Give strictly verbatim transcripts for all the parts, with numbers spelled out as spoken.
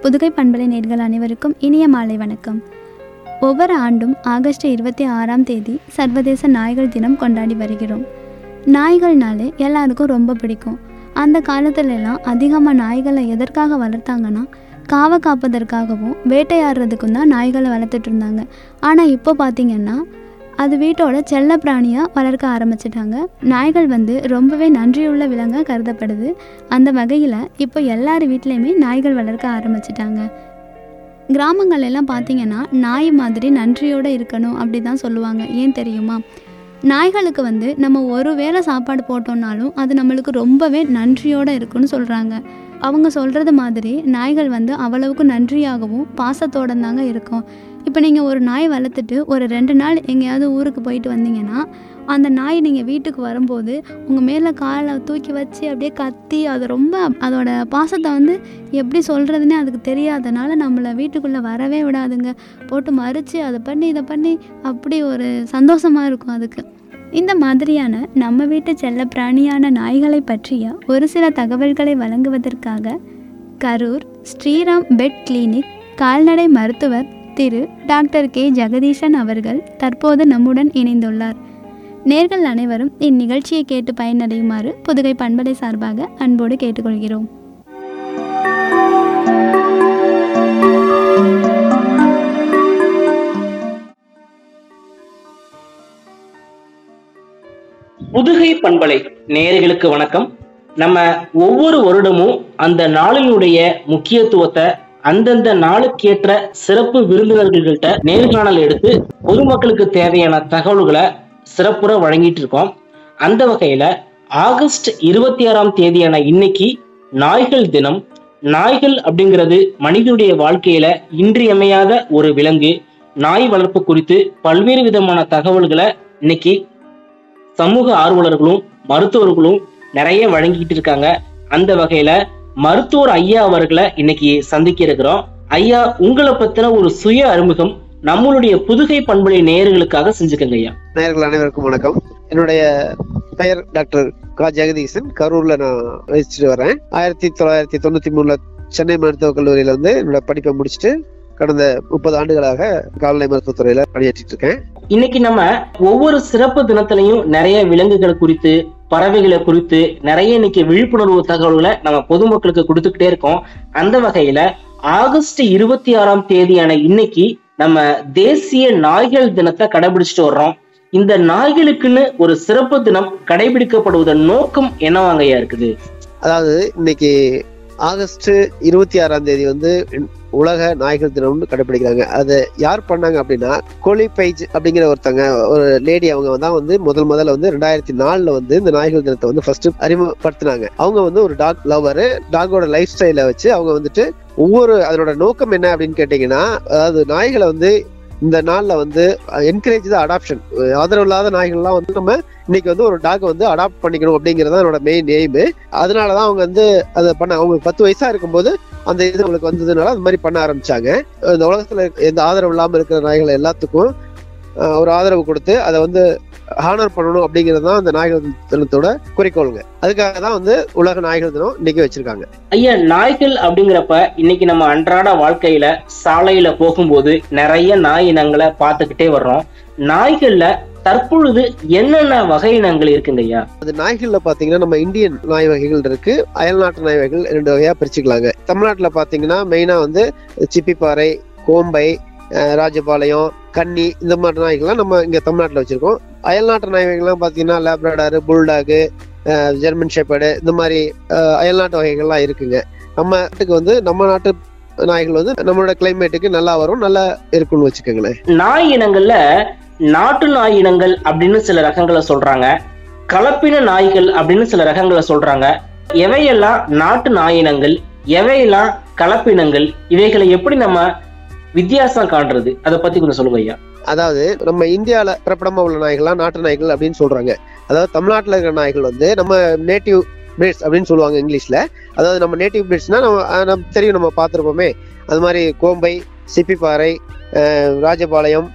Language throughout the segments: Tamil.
புதுகை பண்பலை நேயர்கள் அனைவருக்கும் இனிய மாலை வணக்கம். ஒவ்வொரு ஆண்டும் ஆகஸ்ட் இருபத்தி ஆறாம் தேதி சர்வதேச நாய்கள் தினம் கொண்டாடி வருகிறோம். நாய்கள்னாலே எல்லாருக்கும் ரொம்ப பிடிக்கும். அந்த காலத்துலலாம் அதிகமாக நாய்களை எதற்காக வளர்த்தாங்கன்னா காவை காப்பதற்காகவும் வேட்டையாடுறதுக்கும் தான் நாய்களை வளர்த்துட்டு இருந்தாங்க. ஆனால் இப்போ பார்த்திங்கன்னா அது வீட்டோட செல்ல பிராணியாக வளர்க்க ஆரம்பிச்சிட்டாங்க. நாய்கள் வந்து ரொம்பவே நன்றியுள்ள விலங்காக கருதப்படுது. அந்த வகையில் இப்போ எல்லார் வீட்லேயுமே நாய்கள் வளர்க்க ஆரம்பிச்சிட்டாங்க. கிராமங்கள் எல்லாம் பார்த்திங்கன்னா நாய் மாதிரி நன்றியோடு இருக்கணும் அப்படி தான் சொல்லுவாங்க. ஏன் தெரியுமா? நாய்களுக்கு வந்து நம்ம ஒரு வேளை சாப்பாடு போட்டோம்னாலும் அது நம்மளுக்கு ரொம்பவே நன்றியோடு இருக்குன்னு சொல்கிறாங்க. அவங்க சொல்கிறது மாதிரி நாய்கள் வந்து அவ்வளவுக்கு நன்றியாகவும் பாசத்தோடு தாங்க இருக்கும். இப்போ நீங்கள் ஒரு நாய் வளர்த்துட்டு ஒரு ரெண்டு நாள் எங்கேயாவது ஊருக்கு போயிட்டு வந்தீங்கன்னா அந்த நாய் நீங்கள் வீட்டுக்கு வரும்போது உங்கள் மேலே காலை தூக்கி வச்சு அப்படியே கத்தி அது ரொம்ப அதோட பாசத்தை வந்து எப்படி சொல்கிறதுனே அதுக்கு தெரியாதனால நம்மளை வீட்டுக்குள்ளே வரவே விடாதுங்க. போட்டு மறித்து அதை பண்ணி இதை பண்ணி அப்படி ஒரு சந்தோஷமாக இருக்கும் அதுக்கு. இந்த மாதிரியான நம்ம வீட்டு செல்ல பிராணியான நாய்களை பற்றிய ஒரு சில தகவல்களை வழங்குவதற்காக கரூர் ஸ்ரீராம் பெட் கிளினிக் கால்நடை மருத்துவர் திரு டாக்டர் கே ஜெகதீசன் அவர்கள் தற்போது நம்முடன் இணைந்துள்ளார். நேர்கள் அனைவரும் இந்நிகழ்ச்சியை கேட்டு பயனடையுமாறு புதுகை பண்பலை சார்பாக அன்போடு கேட்டுக்கொள்கிறோம். புதுகை பண்பலை நேயர்களுக்கு வணக்கம். நம்ம ஒவ்வொரு வருடமும் அந்த நாளினுடைய முக்கியத்துவத்தை அந்தந்த நாளுக்கேற்ற சிறப்பு விருந்தினர்கள்கிட்ட நேர்காணல் எடுத்து பொதுமக்களுக்கு தேவையான தகவல்களை சிறப்புற வழங்கிட்டு இருக்கோம். அந்த வகையில ஆகஸ்ட் இருபத்தி ஆறாம் தேதியான இன்னைக்கு நாய்கள் தினம். நாய்கள் அப்படிங்கிறது மனிதனுடைய வாழ்க்கையில இன்றியமையாத ஒரு விலங்கு. நாய் வளர்ப்பு குறித்து பல்வேறு விதமான தகவல்களை இன்னைக்கு சமூக ஆர்வலர்களும் மருத்துவர்களும் நிறைய வழங்கிட்டு இருக்காங்க. அந்த வகையில மருத்துவர் ஐயா அவர்களை இன்னைக்கு சந்திக்க இருக்கிறோம். ஐயா, உங்களை பத்தின ஒரு சுய அறிமுகம் நம்மளுடைய புதுகை பண்பலை நேயர்களுக்காக செஞ்சுக்கங்க. ஐயா, நேயர்கள் அனைவருக்கும் வணக்கம். என்னுடைய பெயர் டாக்டர் கா ஜெகதீசன். கரூர்ல நான் வசிச்சுட்டு வரேன். ஆயிரத்தி தொள்ளாயிரத்தி தொண்ணூத்தி மூணுல சென்னை மருத்துவக் கல்லூரியில வந்து என்னோட படிப்பை முடிச்சுட்டு கடந்த முப்பது ஆண்டுகளாக கால்நடை மருத்துவத்துறையில பணியாற்றிட்டு இருக்கேன். இன்னைக்கு நம்ம ஒவ்வொரு சிறப்பு தினத்திலையும் நிறைய விலங்குகள் குறித்து பறவைகளை குறித்து நிறைய இன்னைக்கு விழிப்புணர்வு தகவல்களை நம்ம பொதுமக்களுக்கு கொடுத்துக்கிட்டே இருக்கோம். அந்த வகையில ஆகஸ்ட் இருபத்தி ஆறாம் தேதியான இன்னைக்கு நம்ம தேசிய நாய்கள் தினத்தை கடைபிடிச்சிட்டு வர்றோம். இந்த நாய்களுக்குன்னு ஒரு சிறப்பு தினம் கடைபிடிக்கப்படுவதன் நோக்கம் என்னவாங்கய்யா இருக்குது? அதாவது இன்னைக்கு ஆகஸ்ட் இருபத்தி ஆறாம் தேதி வந்து உலக நாய்கள் தினம்னு கடைபிடிக்கிறாங்க. அதை யார் பண்ணாங்க அப்படின்னா கோலி பைஜ் அப்படிங்கிற ஒருத்தங்க ஒரு லேடி அவங்க தான் வந்து முதல் முதல்ல வந்து ரெண்டாயிரத்தி நாலுல வந்து இந்த நாய்கள் தினத்தை வந்து ஃபர்ஸ்ட் அறிமுகப்படுத்தினாங்க. அவங்க வந்து ஒரு டாக் லவர், டாகோட லைஃப் ஸ்டைலை வச்சு அவங்க வந்துட்டு ஒவ்வொரு அதனோட நோக்கம் என்ன அப்படின்னு கேட்டீங்கன்னா, அதாவது நாய்களை வந்து இந்த நாள்ல வந்து என்கரேஜ் த அடாப்ஷன். ஆதரவு இல்லாத நாய்கள்லாம் வந்து நம்ம இன்னைக்கு வந்து ஒரு டாக் வந்து அடாப்ட் பண்ணிக்கணும் அப்படிங்கிறது என்னோட மெயின் எய்மு. அதனாலதான் அவங்க வந்து அதை பண்ண அவங்க பத்து வயசா இருக்கும்போது அந்த இது அவங்களுக்கு வந்ததுனால அந்த மாதிரி பண்ண ஆரம்பிச்சாங்க. இந்த உலகத்துல எந்த ஆதரவு இல்லாம இருக்கிற நாய்கள் எல்லாத்துக்கும் ஒரு ஆதரவு கொடுத்து அதை வந்து ஹானர் பண்ணணும் அப்படிங்கிறது தான் அந்த நாய்கள் தினத்தோட குறிக்கோளுங்க. அதுக்காக தான் வந்து உலக நாய்கள் தினம் இன்னைக்கு வச்சிருக்காங்க. ஐயா, நாய்கள் அப்படிங்கிறப்ப இன்னைக்கு நம்ம அன்றாட வாழ்க்கையில சாலையில போகும்போது நிறைய நாய் இனங்களை பார்த்துக்கிட்டே வர்றோம். நாய்கள்ல தற்பொழுது என்னென்ன வகை இனங்கள் இருக்குங்க ஐயா? அது நாய்கள்ல பாத்தீங்கன்னா நம்ம இந்தியன் நாய் வகைகள் இருக்கு, அயல்நாட்டு நாய் வகைகள் ரெண்டு வகையா பிரிச்சுக்கலாங்க. தமிழ்நாட்டுல பாத்தீங்கன்னா மெயினா வந்து சிப்பிப்பாறை, கோம்பை, ராஜபாளையம், கன்னி இந்த மாதிரி நாய்கள்லாம் நம்ம இங்க தமிழ்நாட்டுல வச்சிருக்கோம். அயல்நாட்டு நாய் வகைகள்லாம் பாத்தீங்கன்னா லேப்ரடாரு, புல்டாகு, ஜெர்மன் ஷெப்பர்டு இந்த மாதிரி அயல்நாட்டு வகைகள்லாம் இருக்குங்க. நம்ம நாட்டுக்கு வந்து நம்ம நாட்டு நாய்கள் வந்து நம்மளோட கிளைமேட்டுக்கு நல்லா வரும், நல்லா இருக்கும்னு வச்சுக்கோங்களேன். நாய் இனங்கள்ல நாட்டு நாய் இனங்கள் அப்படின்னு சில ரகங்களை சொல்றாங்க, கலப்பின நாய்கள் அப்படின்னு சில ரகங்களை சொல்றாங்க. எவையெல்லாம் நாட்டு நாய் இனங்கள், எவையெல்லாம் கலப்பினங்கள், இவைகளை எப்படி நம்ம வித்தியாசம் காண்றது, அதை பத்தி கொஞ்சம் சொல்லுங்க ஐயா. அதாவது நம்ம இந்தியாவில பிறப்பிடமா உள்ள நாய்கள்லாம் நாட்டு நாய்கள் அப்படின்னு சொல்றாங்க. அதாவது தமிழ்நாட்டுல இருக்கிற நாய்கள் வந்து நம்ம நேட்டிவ் பிரீட்ஸ் அப்படின்னு சொல்லுவாங்க இங்கிலீஷ்ல. அதாவது நம்ம நேட்டிவ் பிரீட்ஸ்னா நம்ம தெரியும், நம்ம பார்த்துருப்போமே. அது மாதிரி கோம்பை, சிப்பிப்பாறை, ராஜபாளையம்,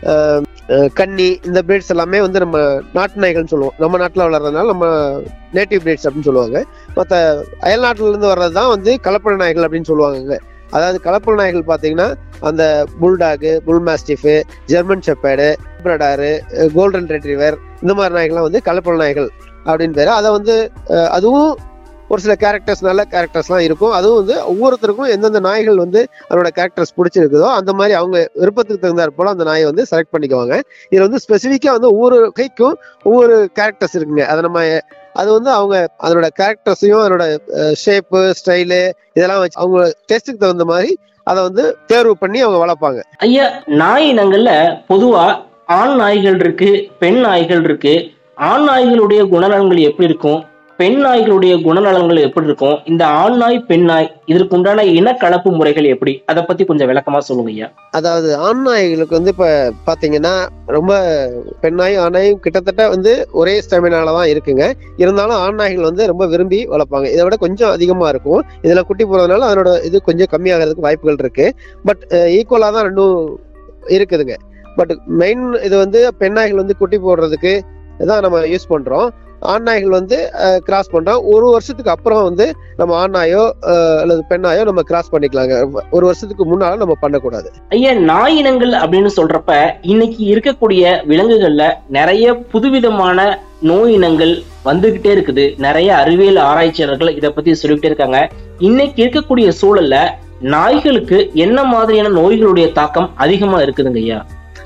கன்னி இந்த பிரீட்ஸ் எல்லாமே வந்து நம்ம நாட்டு நாய்கள்னு சொல்லுவோம். நம்ம நாட்டில் வளர்றதுனால நம்ம நேட்டிவ் பிரீட்ஸ் அப்படின்னு சொல்லுவாங்க. மற்ற அயல் நாட்டுல இருந்து வர்றது தான் வந்து கலப்பட நாய்கள் அப்படின்னு சொல்லுவாங்க. அதாவது கலப்பல் நாய்கள் பாத்தீங்கன்னா அந்த bulldog, bull mastiff, German shepherd, Labrador, golden retriever இந்த மாதிரி நாய்கள்லாம் வந்து கலப்பல் நாய்கள் அப்படின்னு பேரு. அதை வந்து அதுவும் ஒரு சில கேரக்டர்ஸ், நல்ல கேரக்டர்ஸ்லாம் இருக்கும். அதுவும் வந்து ஒவ்வொருத்தருக்கும் எந்தெந்த நாய்கள் வந்து அதோட கேரக்டர்ஸ் பிடிச்சிருக்குதோ அந்த மாதிரி அவங்க விருப்பத்துக்கு தகுந்தாற் போல அந்த நாயை வந்து செலக்ட் பண்ணிக்குவாங்க. இதுல வந்து ஸ்பெசிஃபிக்கா வந்து ஒவ்வொரு கைக்கும் ஒவ்வொரு கேரக்டர்ஸ் இருக்குங்க. அதை நம்ம அது வந்து அவங்க அதனோட கேரக்டர்ஸையும் அதனோட ஷேப்பு, ஸ்டைலு இதெல்லாம் வச்சு அவங்க டேஸ்ட்டுக்கு தகுந்த மாதிரி அதை வந்து தேர்வு பண்ணி அவங்க வளர்ப்பாங்க. ஐயா, நாய் இனங்கள்ல பொதுவா ஆண் நாய்கள் இருக்கு, பெண் நாய்கள் இருக்கு. ஆண் நாய்களுடைய குணநலன்கள் எப்படி இருக்கும், பெண் நாய்களுடைய குணநலன்கள் எப்படி இருக்கும், இந்த ஆண் நாய் பெண் நாய் இதற்கு உண்டான இனக்கலப்பு முறைகள் எப்படி, அதை பத்தி கொஞ்சம் விளக்கமா சொல்லுங்க ஐயா. அதாவது ஆண் நாய்களுக்கு வந்து இப்ப பாத்தீங்கன்னா ரொம்ப பெண் நாயும் ஆண் நாயும் கிட்டத்தட்ட வந்து ஒரே ஸ்டாமினாலதான் இருக்குங்க. இருந்தாலும் ஆண் நாய்கள் வந்து ரொம்ப விரும்பி வளர்ப்பாங்க. இதை விட கொஞ்சம் அதிகமா இருக்கும். இதுல குட்டி போறதுனால அதனோட இது கொஞ்சம் கம்மியாகிறதுக்கு வாய்ப்புகள் இருக்கு. பட் ஈக்குவலா தான் ரெண்டும் இருக்குதுங்க. பட் மெயின் இது வந்து பெண் நாய்கள் வந்து குட்டி போடுறதுக்கு தான் நம்ம யூஸ் பண்றோம். ஆண் நாய்கள் வந்து கிராஸ் பண்றோம். ஒரு வருஷத்துக்கு அப்புறம் வந்து நம்ம ஆண் நாயோ அல்லது பெண் நாயோ நம்ம கிராஸ் பண்ணிக்கலாங்க. ஒரு வருஷத்துக்கு முன்னால நம்ம பண்ணக்கூடாது. ஐயா, நாய் இனங்கள் அப்படின்னு சொல்றப்ப இன்னைக்கு இருக்கக்கூடிய விலங்குகள்ல நிறைய புதுவிதமான நோய் இனங்கள் வந்துகிட்டே இருக்குது. நிறைய அறிவியல் ஆராய்ச்சியாளர்கள் இதை பத்தி சொல்லிக்கிட்டே இருக்காங்க. இன்னைக்கு இருக்கக்கூடிய சூழல்ல நாய்களுக்கு என்ன மாதிரியான நோய்களுடைய தாக்கம் அதிகமா இருக்குதுங்க ஐயா?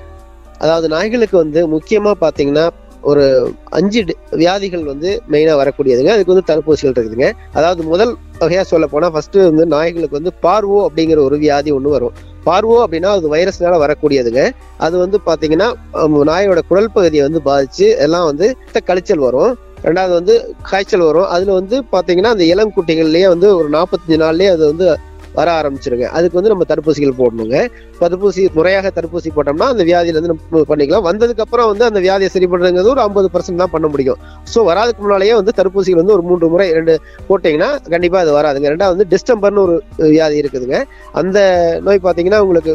அதாவது நாய்களுக்கு வந்து முக்கியமா பாத்தீங்கன்னா ஒரு அஞ்சு வியாதிகள் வந்து மெயினா வரக்கூடியதுங்க. அதுக்கு வந்து தடுப்பூசிகள் இருக்குதுங்க. அதாவது முதல் வகையா சொல்ல போனா ஃபர்ஸ்ட் வந்து நாய்களுக்கு வந்து பார்வோ அப்படிங்கிற ஒரு வியாதி ஒண்ணு வரும். பார்வோ அப்படின்னா அது வைரஸ்னால வரக்கூடியதுங்க. அது வந்து பாத்தீங்கன்னா நாயோட குடல் பகுதியை வந்து பாதிச்சு எல்லாம் வந்து கழிச்சல் வரும். ரெண்டாவது வந்து காய்ச்சல் வரும். அதுல வந்து பாத்தீங்கன்னா அந்த இளம் குட்டிகள்லயே வந்து ஒரு நாற்பத்தஞ்சு நாள்லயே அது வந்து வர ஆரம்பிச்சிருங்க. அதுக்கு வந்து நம்ம தடுப்பூசிகள் போடணுங்க. தடுப்பூசி முறையாக தடுப்பூசி போட்டோம்னா அந்த வியாதியில இருந்து நம்ம பண்ணிக்கலாம். வந்ததுக்கு அப்புறம் வந்து அந்த வியாதியை சரி பண்றதுங்கிறது ஒரு ஐம்பது பர்சன்ட் தான் பண்ண முடியும். ஸோ வராதுக்கு முன்னாலேயே வந்து தடுப்பூசிகள் வந்து ஒரு மூன்று முறை ரெண்டு போட்டீங்கன்னா கண்டிப்பா அது வராதுங்க. ரெண்டாவது வந்து டிஸ்டம்பர்னு ஒரு வியாதி இருக்குதுங்க. அந்த நோய் பாத்தீங்கன்னா உங்களுக்கு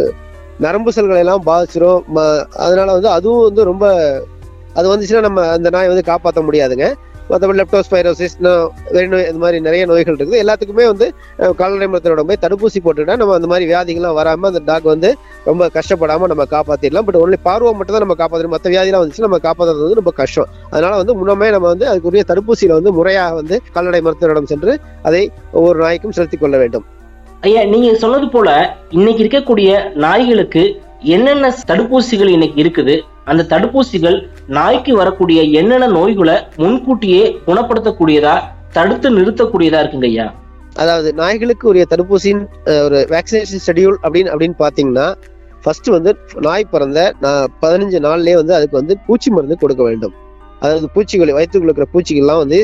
நரம்பு செல்களை எல்லாம் பாதிச்சிரும். அதனால வந்து அதுவும் வந்து ரொம்ப அது வந்துச்சுன்னா நம்ம அந்த நாயை வந்து காப்பாற்ற முடியாதுங்க. மற்றபடி லெப்டோஸ்பைரோசிஸ், வெறிநோய், இந்த மாதிரி நிறைய நோய்கள் இருக்குது. எல்லாத்துக்குமே வந்து கால்நடை மருத்துவரோட போய் தடுப்பூசி போட்டுக்கிட்டா நம்ம அந்த மாதிரி வியாதிகள்லாம் வராம அந்த டாக் வந்து ரொம்ப கஷ்டப்படாம நம்ம காப்பாத்திடலாம். பட் ஒன்லி பார்வை மட்டும் தான் நம்ம காப்பாற்றணும். மற்ற வியாதிலாம் வந்துச்சு நம்ம காப்பாற்றுறது வந்து ரொம்ப கஷ்டம். அதனால வந்து முன்னமே நம்ம வந்து அதுக்குரிய தடுப்பூசியில வந்து முறையாக வந்து கால்நடை மருத்துவரிடம் சென்று அதை ஒவ்வொரு நாய்க்கும் செலுத்திக் கொள்ள வேண்டும். ஐயா, நீங்க சொன்னது போல இன்னைக்கு இருக்கக்கூடிய நாய்களுக்கு என்னென்ன தடுப்பூசிகள் இன்னைக்கு இருக்குது, அந்த தடுப்பூசிகள் நாய்க்கு வரக்கூடிய என்னென்ன நோய்களை முன்கூட்டியே குணப்படுத்தக்கூடியதா, தடுத்து நிறுத்தக்கூடியதா இருக்குங்க ஐயா? அதாவது நாய்களுக்கு உரிய தடுப்பூசியின் ஒரு வேக்சினேஷன் ஷெட்யூல் அப்படின்னு அப்படின்னு பாத்தீங்கன்னா ஃபர்ஸ்ட் வந்து நாய் பிறந்த பதினஞ்சு நாள்லயே வந்து அதுக்கு வந்து பூச்சி மருந்து கொடுக்க வேண்டும். அதாவது பூச்சிகள் வயிற்றுக்குள்ள இருக்கிற பூச்சிகள்லாம் வந்து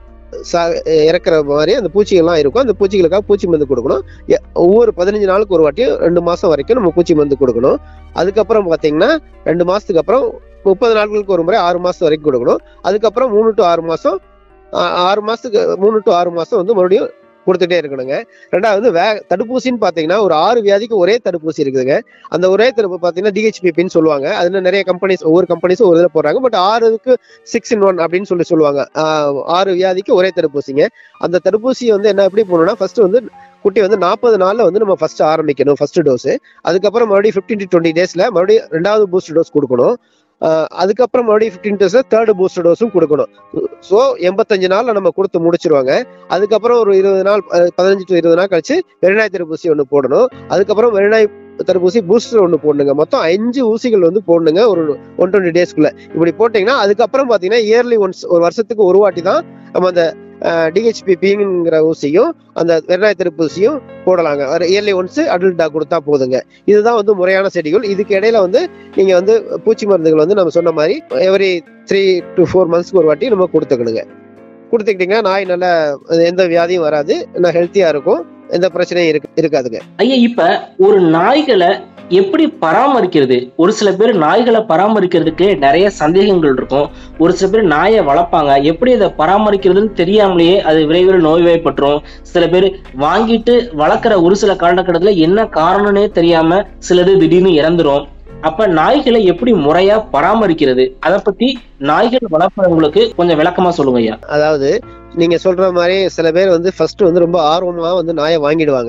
இறக்குற மாதிரி அந்த பூச்சிகள்லாம் இருக்கும். அந்த பூச்சிகளுக்காக பூச்சி மருந்து கொடுக்கணும். ஒவ்வொரு பதினஞ்சு நாளுக்கு ஒரு வாட்டியும் ரெண்டு மாசம் வரைக்கும் நம்ம பூச்சி மருந்து கொடுக்கணும். அதுக்கப்புறம் பாத்தீங்கன்னா ரெண்டு மாசத்துக்கு அப்புறம் முப்பது நாட்களுக்கு ஒரு முறை ஆறு மாசம் வரைக்கும் கொடுக்கணும். அதுக்கப்புறம் மூணு டு ஆறு மாசம் ஆறு மாசத்துக்கு மூணு டு ஆறு மாசம் வந்து மறுபடியும் கொடுத்துட்டே இருக்கணுங்க. ரெண்டாவது வே தடுப்பூசின்னு பாத்தீங்கன்னா ஒரு ஆறு வியாதிக்கு ஒரே தடுப்பூசி இருக்குதுங்க. அந்த ஒரே தடுப்பு பாத்தீங்கன்னா டிஹெச்பிபின்னு சொல்லுவாங்க. அதுல நிறைய கம்பெனிஸ் ஒவ்வொரு கம்பெனிஸும் ஒரு இதில் போடுறாங்க. பட் ஆறுக்கு சிக்ஸ் இன் ஒன் அப்படின்னு சொல்லி சொல்லுவாங்க. ஆறு வியாதிக்கு ஒரே தடுப்பூசிங்க. அந்த தடுப்பூசியை வந்து என்ன எப்படி போடணும்னா ஃபர்ஸ்ட் வந்து குட்டி வந்து நாற்பது நாள்ல வந்து நம்ம ஃபர்ஸ்ட் ஆரம்பிக்கணும் ஃபர்ஸ்ட் டோஸ். அதுக்கப்புறம் மறுபடியும் பிப்டீன் டு டுவெண்ட்டி டேஸ்ல மறுபடியும் ரெண்டாவது பூஸ்டர் டோஸ் கொடுக்கணும். அதுக்கப்புறம் மறுபடியும் பிப்டீன் டேஸ்ல தேர்ட் பூஸ்டர் டோஸும் கொடுக்கணும். ஸோ எண்பத்தஞ்சு நாள்ல நம்ம கொடுத்து முடிச்சிருவாங்க. அதுக்கப்புறம் ஒரு இருபது நாள் பதினஞ்சு டு இருபது நாள் கழிச்சு வெறிநாய் தடுப்பூசி ஒன்று போடணும். அதுக்கப்புறம் வெறிநாய் தடுப்பூசி பூஸ்டர் ஒன்று போடணுங்க. மொத்தம் அஞ்சு ஊசிகள் வந்து போடணுங்க ஒரு ஒன் டுவெண்ட்டி டேஸ்க்குள்ள. இப்படி போட்டீங்கன்னா அதுக்கப்புறம் பாத்தீங்கன்னா இயர்லி ஒன்ஸ் ஒரு வருஷத்துக்கு ஒரு வாட்டி தான் நம்ம அந்த டிஹெச்பிபிங்கிற ஊசியும் அந்த வெறிநாய் தடுப்பூசியும் போடலாங்க. இயர்லி ஒன்ஸ் அடல்ட் டாக் கொடுத்தா போதுங்க. இதுதான் வந்து முறையான ஷெட்யூல். இதுக்கு இடையில வந்து நீங்க வந்து பூச்சி மருந்துகள் வந்து நம்ம சொன்ன மாதிரி எவரி த்ரீ டு ஃபோர் மந்த்ஸ்க்கு ஒரு வாட்டி நம்ம கொடுத்துக்கணுங்க. கொடுத்துக்கிட்டீங்கன்னா நாய் நல்லா எந்த வியாதியும் வராது, நல்லா ஹெல்த்தியா இருக்கும், எந்த பிரச்சனையும் இருக்கு இருக்காதுங்க. ஐயா, இப்ப ஒரு நாய்களை எப்படி பராமரிக்கிறது? ஒரு சில பேர் நாய்களை பராமரிக்கிறதுக்கு நிறைய சந்தேகங்கள் இருக்கும். ஒரு சில பேர் நாயை வளர்ப்பாங்க, எப்படி அதை பராமரிக்கிறதுன்னு தெரியாமலேயே அது விரைவில் நோய்வாய்ப்பட்டுரும். சில பேர் வாங்கிட்டு வளர்க்குற ஒரு சில காலகட்டத்துல என்ன காரணம்னே தெரியாம சிலது திடீர்னு இறந்துரும். அப்ப நாய்களை எப்படி முறையா பராமரிக்கிறது, அதை பத்தி நாய்கள் வளர்ப்பவங்களுக்கு கொஞ்சம் விளக்கமா சொல்லுங்க ஐயா. அதாவது நீங்க சொல்ற மாதிரி சில பேர் வந்து ஃபர்ஸ்ட் வந்து ரொம்ப ஆர்வமா வந்து நாயை வாங்கிடுவாங்க.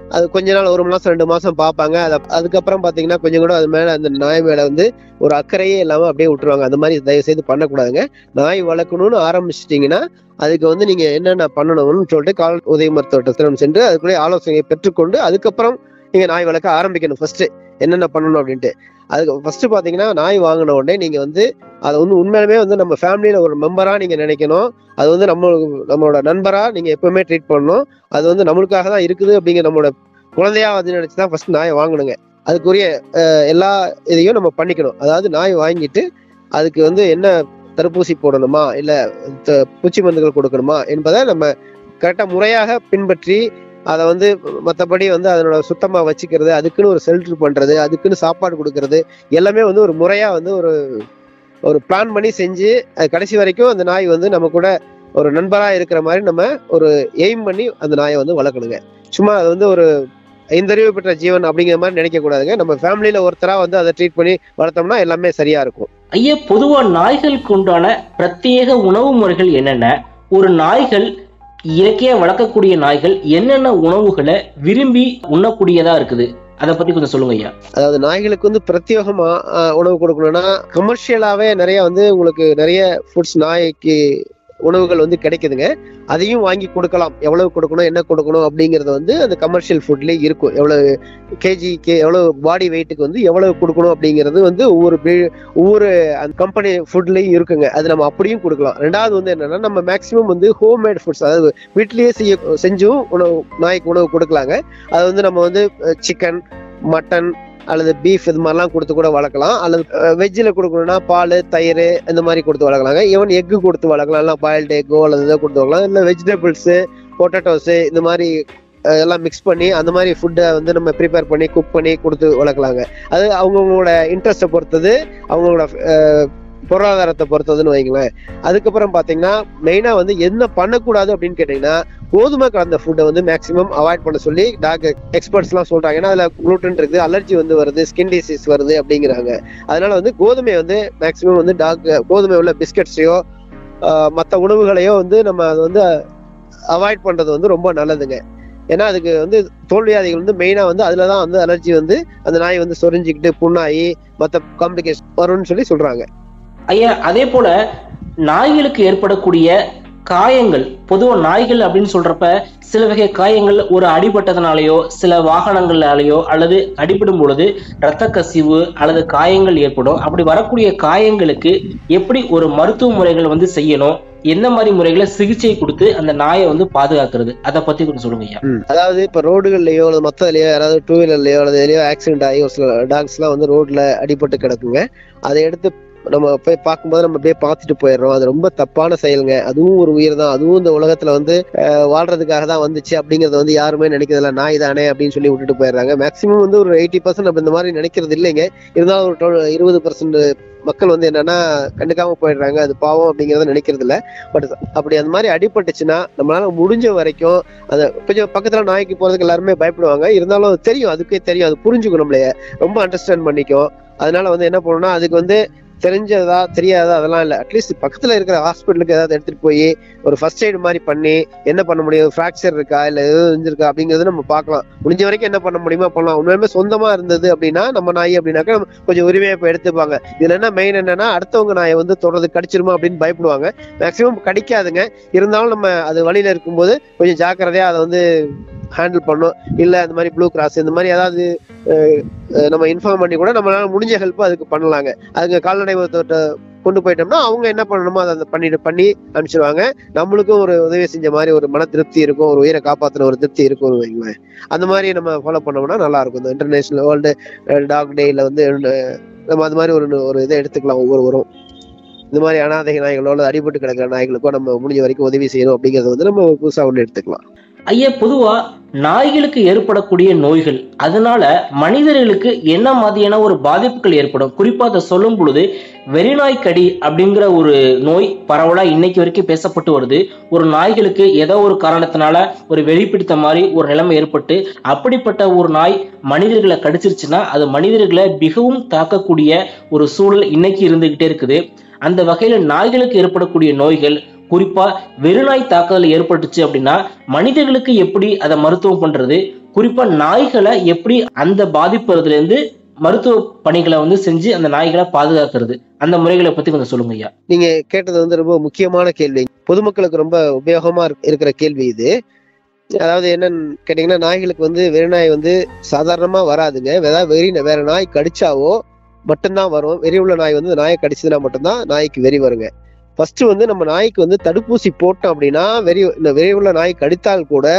அது கொஞ்ச நாள் ஒரு மாசம் ரெண்டு மாசம் பார்ப்பாங்க. அதை அதுக்கப்புறம் பாத்தீங்கன்னா கொஞ்சம் கூட அது மேல அந்த நாய் மேல வந்து ஒரு அக்கறையே இல்லாம அப்படியே விட்டுருவாங்க. அந்த மாதிரி தயவு செய்து பண்ணக்கூடாதுங்க. நாய் வளர்க்கணும்னு ஆரம்பிச்சிட்டீங்கன்னா அதுக்கு வந்து நீங்க என்னென்ன பண்ணணும்னு சொல்லிட்டு கால் உதவி மருத்துவத்திடம் சென்று அதுக்குள்ளே ஆலோசனையை பெற்றுக்கொண்டு அதுக்கப்புறம் நீங்க நாய் வளர்க்க ஆரம்பிக்கணும். ஃபர்ஸ்ட் என்னென்ன பண்ணணும் அப்படின்ட்டு அதுக்கு ஃபர்ஸ்ட் பாத்தீங்கன்னா நாய் வாங்கின உடனே நீங்க வந்து அதை வந்து உண்மையிலுமே வந்து நம்ம ஃபேமிலியில ஒரு மெம்பரா நீங்க நினைக்கணும். அது வந்து நம்ம நம்மளோட நண்பரா நீங்க எப்பவுமே ட்ரீட் பண்ணணும். அது வந்து நம்மளுக்காக தான் இருக்குது அப்படிங்கிற நம்மளோட குழந்தையா வந்து நினைச்சுதான் ஃபர்ஸ்ட் நாயை வாங்கணுங்க. அதுக்குரிய எல்லா இதையும் நம்ம பண்ணிக்கணும். அதாவது நாய் வாங்கிட்டு அதுக்கு வந்து என்ன தடுப்பூசி போடணுமா இல்ல பூச்சி மருந்துகள் கொடுக்கணுமா என்பதை நம்ம கரெக்டா முறையாக பின்பற்றி அதை வந்து மற்றபடி வந்து அதனோட சுத்தமா வச்சுக்கிறது, அதுக்குன்னு ஒரு ஷெல்டர் பண்றது, அதுக்குன்னு சாப்பாடு கொடுக்கறது எல்லாமே வந்து ஒரு முறையா வந்து ஒரு ஒரு பிளான் பண்ணி செஞ்சு அது கடைசி வரைக்கும் அந்த நாய் வந்து நம்ம கூட ஒரு நண்பரா இருக்கிற மாதிரி நம்ம ஒரு எய்ம் பண்ணி அந்த நாயை வந்து வளர்க்கணுங்க. சும்மா அது வந்து ஒரு ஐந்தறிவு பெற்ற ஜீவன் அப்படிங்கிற மாதிரி நினைக்க கூடாதுங்க. நம்ம ஃபேமிலியில ஒருத்தரா வந்து அதை ட்ரீட் பண்ணி வளர்த்தோம்னா எல்லாமே சரியா இருக்கும். ஐயா, பொதுவா நாய்களுக்கு உண்டான பிரத்யேக உணவு முறைகள் என்னென்ன? ஒரு நாய்கள் இயற்கையா வளர்க்கக்கூடிய நாய்கள் என்னென்ன உணவுகளை விரும்பி உண்ணக்கூடியதா இருக்குது, அதை பத்தி கொஞ்சம் சொல்லுங்க ஐயா. அதாவது நாய்களுக்கு வந்து பிரத்யேகமா உணவு கொடுக்கணும்னா கமர்ஷியலாவே நிறைய வந்து உங்களுக்கு நிறைய ஃபுட்ஸ் நாய்க்கு உணவுகள் வந்து கிடைக்குதுங்க. அதையும் வாங்கி கொடுக்கலாம். எவ்வளவு கொடுக்கணும் என்ன கொடுக்கணும் அப்படிங்கறது வந்து அந்த கமர்ஷியல் ஃபுட்லயே இருக்கும். எவ்வளவு கேஜிக்கு எவ்வளவு பாடி வெயிட்டுக்கு வந்து எவ்வளவு கொடுக்கணும் அப்படிங்கிறது வந்து ஒவ்வொரு ஒவ்வொரு அந்த கம்பெனி ஃபுட்லயும் இருக்குங்க. அது நம்ம அப்படியும் கொடுக்கலாம். ரெண்டாவது வந்து என்னன்னா நம்ம மேக்சிமம் வந்து ஹோம் மேட் ஃபுட்ஸ், அதாவது வீட்லயே செய்ய செஞ்சும் உணவு நாய்க்கு உணவு கொடுக்கலாங்க. அது வந்து நம்ம வந்து சிக்கன், மட்டன் அல்லது பீஃப் இது மாதிரிலாம் கொடுத்து கூட வளர்க்கலாம். அல்லது வெஜ்ஜில் கொடுக்கணும்னா பால், தயிர் இந்த மாதிரி கொடுத்து வளர்க்கலாங்க. ஈவன் எக்கு கொடுத்து வளர்க்கலாம். இல்லை பாயில்டு எக்கோ அல்லது இதை கொடுத்து வளர்க்கலாம். இல்லை வெஜிடபிள்ஸு, பொட்டேட்டோஸு இந்த மாதிரி எல்லாம் மிக்ஸ் பண்ணி அந்த மாதிரி ஃபுட்டை வந்து நம்ம ப்ரிப்பேர் பண்ணி குக் பண்ணி கொடுத்து வளர்க்கலாங்க. அது அவங்கவுங்களோட இன்ட்ரெஸ்ட்டை பொறுத்தது, அவங்களோட பொருளாதாரத்தை பொறுத்ததுன்னு வைங்களேன். அதுக்கப்புறம் பாத்தீங்கன்னா மெயினா வந்து என்ன பண்ணக்கூடாது அப்படின்னு கேட்டீங்கன்னா கோதுமை கலந்த ஃபுட்டை வந்து மேக்சிமம் அவாய்ட் பண்ண சொல்லி டாக்டர் எக்ஸ்பர்ட்ஸ் எல்லாம் சொல்றாங்க. ஏன்னா அதுல குளூட்டன் இருக்குது, அலர்ஜி வந்து வருது, ஸ்கின் டிசீஸ் வருது அப்படிங்கிறாங்க. அதனால வந்து கோதுமை வந்து மேக்சிமம் வந்து டாக்டர் கோதுமை உள்ள பிஸ்கட்ஸையோ மற்ற உணவுகளையோ வந்து நம்ம அதை வந்து அவாய்ட் பண்றது வந்து ரொம்ப நல்லதுங்க. ஏன்னா அதுக்கு வந்து தோல்வியாதிகள் வந்து மெயினா வந்து அதுலதான் வந்து அலர்ஜி வந்து அந்த நாய் வந்து சொரிஞ்சுக்கிட்டு புண்ணாகி மற்ற காம்ப்ளிகேஷன் வரும்னு சொல்லி சொல்றாங்க. ஐயா, அதே போல நாய்களுக்கு ஏற்படக்கூடிய காயங்கள், பொதுவா நாய்கள் அப்படின்னு சொல்றப்ப சில வகை காயங்கள் ஒரு அடிபட்டதுனாலயோ சில வாகனங்களாலேயோ அல்லது அடிபடும் பொழுது இரத்த கசிவு அல்லது காயங்கள் ஏற்படும். அப்படி வரக்கூடிய காயங்களுக்கு எப்படி ஒரு மருத்துவ முறைகள் வந்து செய்யணும், என்ன மாதிரி முறைகளை சிகிச்சை கொடுத்து அந்த நாயை வந்து பாதுகாக்கிறது, அதை பத்தி கொஞ்சம் சொல்லுங்க ஐயா. அதாவது இப்ப ரோடுகள்லயோ அல்லது மொத்தலையோ யாராவது டூ வீலர்லயோ அல்லது எதையோ ஆக்சிடென்ட் ஆகி ஒரு சில டாக்ஸ் எல்லாம் வந்து ரோட்ல அடிபட்டு கிடக்குங்க. அதை எடுத்து நம்ம போய் பார்க்கும்போது நம்ம அப்படியே பார்த்துட்டு போயிடுறோம். அது ரொம்ப தப்பான செயலுங்க. அதுவும் ஒரு உயிர் தான். அதுவும் இந்த உலகத்துல வந்து வாழ்றதுக்காக தான் வந்துச்சு அப்படிங்கறத வந்து யாருமே நினைக்கிறதில்ல. நாய் தானே அப்படின்னு சொல்லி விட்டுட்டு போயிடுறாங்க. மேக்சிமம் வந்து ஒரு எயிட்டி பர்சன்ட் நம்ம இந்த மாதிரி நினைக்கிறது இல்லைங்க. இருந்தாலும் ஒரு இருபது பர்சன்ட் மக்கள் வந்து என்னன்னா கண்டுக்காம போயிடுறாங்க. அது பாவம் அப்படிங்கறத நினைக்கிறது இல்ல. பட் அப்படி அந்த மாதிரி அடிபட்டுச்சுன்னா நம்மளால முடிஞ்ச வரைக்கும் அந்த கொஞ்சம் பக்கத்துல நாய்க்கு போறதுக்கு எல்லாருமே பயப்படுவாங்க. இருந்தாலும் தெரியும், அதுக்கே தெரியும், அது புரிஞ்சுக்கும், நம்மளைய ரொம்ப அண்டர்ஸ்டாண்ட் பண்ணிக்கும். அதனால வந்து என்ன பண்ணணும்னா அதுக்கு வந்து தெரிஞ்சதா தெரியாதா அதெல்லாம் இல்லை, அட்லீஸ்ட் பக்கத்துல இருக்கிற ஹாஸ்பிட்டலுக்கு ஏதாவது எடுத்துட்டு போய் ஒரு ஃபர்ஸ்ட் எய்டு மாதிரி பண்ணி என்ன பண்ண முடியும், ஃப்ராக்சர் இருக்கா இல்ல எதுவும் இருந்திருக்கா அப்படிங்கறது நம்ம பார்க்கலாம். முடிஞ்ச வரைக்கும் என்ன பண்ண முடியுமா பண்ணலாம். உண்மையுமே சொந்தமா இருந்தது அப்படின்னா நம்ம நாய் அப்படின்னாக்கா கொஞ்சம் உரிமையை இப்ப எடுத்துப்பாங்க. இதுல என்ன மெயின் என்னன்னா அடுத்தவங்க நாயை வந்து தொடர்ந்து கடிச்சிருமா அப்படின்னு பயப்படுவாங்க. மேக்சிமம் கடிக்காதுங்க. இருந்தாலும் நம்ம அது வழியில இருக்கும்போது கொஞ்சம் ஜாக்கிரதையா அதை வந்து ஹேண்டில் பண்ணும். இல்ல இந்த மாதிரி ப்ளூ கிராஸ் இந்த மாதிரி ஏதாவது நம்ம இன்ஃபார்ம் பண்ணி கூட நம்மளால முடிஞ்ச ஹெல்ப் அதுக்கு பண்ணலாங்க. அதுக்கு கால்நடை மருத்துவத்தை கொண்டு போயிட்டோம்னா அவங்க என்ன பண்ணணுமோ அதை பண்ணிட்டு பண்ணி அனுப்பிச்சிருவாங்க. நம்மளுக்கும் ஒரு உதவி செஞ்ச மாதிரி ஒரு மன திருப்தி இருக்கும், ஒரு உயிரை காப்பாத்தின ஒரு திருப்தி இருக்கும் வைங்களேன். அந்த மாதிரி நம்ம ஃபாலோ பண்ணோம்னா நல்லா இருக்கும். இந்த இன்டர்நேஷனல் வேர்ல்டு டாக் டேல வந்து நம்ம அது மாதிரி ஒரு ஒரு இதை எடுத்துக்கலாம். ஒவ்வொருவரும் இந்த மாதிரி அனாதை நாய்களோட அடிபட்டு கிடக்கிற நாய்களுக்கும் நம்ம முடிஞ்ச வரைக்கும் உதவி செய்யணும் அப்படிங்கறத வந்து நம்ம புதுசா ஒண்ணு எடுத்துக்கலாம். ஐயா, பொதுவா நாய்களுக்கு ஏற்படக்கூடிய நோய்கள் அதனால மனிதர்களுக்கு என்ன மாதிரியான ஒரு பாதிப்புகள் ஏற்படும்? குறிப்பா அதை சொல்லும் பொழுது வெறிநாய் கடி அப்படிங்கிற ஒரு நோய் பரவலா இன்னைக்கு வரைக்கும் பேசப்பட்டு வருது. ஒரு நாய்களுக்கு ஏதோ ஒரு காரணத்தினால ஒரு வெளிப்பிடித்த மாதிரி ஒரு நிலைமை ஏற்பட்டு அப்படிப்பட்ட ஒரு நாய் மனிதர்களை கடிச்சிருச்சுன்னா அது மனிதர்களை மிகவும் தாக்கக்கூடிய ஒரு சூழல் இன்னைக்கு இருந்துகிட்டே இருக்குது. அந்த வகையில நாய்களுக்கு ஏற்படக்கூடிய நோய்கள் குறிப்பா வெறிநாய் தாக்குதல் ஏற்பட்டுச்சு அப்படின்னா மனிதர்களுக்கு எப்படி அதை மருத்துவம் பண்றது, குறிப்பா நாய்களை எப்படி அந்த பாதிப்புல இருந்து மருத்துவ பணிகளை வந்து செஞ்சு அந்த நாய்களை பாதுகாக்கிறது, அந்த முறைகளை பத்தி கொஞ்சம் சொல்லுங்க ஐயா. நீங்க கேட்டது வந்து ரொம்ப முக்கியமான கேள்வி, பொதுமக்களுக்கு ரொம்ப உபயோகமா இருக்கிற கேள்வி இது. அதாவது என்னன்னு கேட்டீங்கன்னா, நாய்களுக்கு வந்து வெறிநாய் வந்து சாதாரணமா வராதுங்க. ஏதாவது வெறி வேற நாய் கடிச்சாவோ மட்டும்தான் வரும். வெறி உள்ள நாய் வந்து நாயை கடிச்சதுன்னா மட்டும்தான் நாய்க்கு வெறி வருங்க. ஃபர்ஸ்ட் வந்து நம்ம நாய்க்கு வந்து தடுப்பூசி போட்டோம் அப்படின்னா வெறி இந்த வெறி உள்ள நாய் கடித்தால் கூட